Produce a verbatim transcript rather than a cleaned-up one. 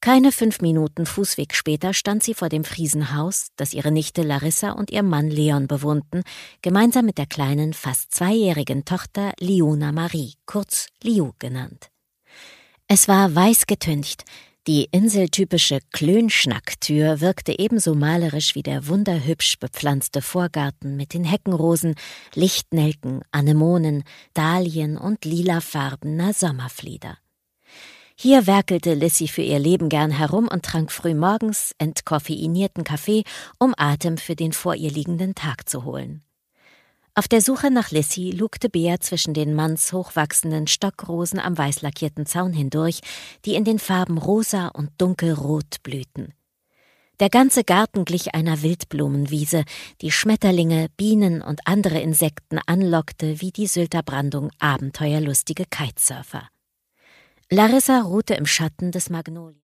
Keine fünf Minuten Fußweg später stand sie vor dem Friesenhaus, das ihre Nichte Larissa und ihr Mann Leon bewohnten, gemeinsam mit der kleinen, fast zweijährigen Tochter Liona Marie, kurz Liu genannt. Es war weiß getüncht. Die inseltypische Klönschnacktür wirkte ebenso malerisch wie der wunderhübsch bepflanzte Vorgarten mit den Heckenrosen, Lichtnelken, Anemonen, Dahlien und lilafarbener Sommerflieder. Hier werkelte Lissy für ihr Leben gern herum und trank frühmorgens entkoffeinierten Kaffee, um Atem für den vor ihr liegenden Tag zu holen. Auf der Suche nach Lissy lugte Bea zwischen den mannshochwachsenden Stockrosen am weißlackierten Zaun hindurch, die in den Farben rosa und dunkelrot blühten. Der ganze Garten glich einer Wildblumenwiese, die Schmetterlinge, Bienen und andere Insekten anlockte wie die Sylter Brandung abenteuerlustige Kitesurfer. Larissa ruhte im Schatten des Magnolien.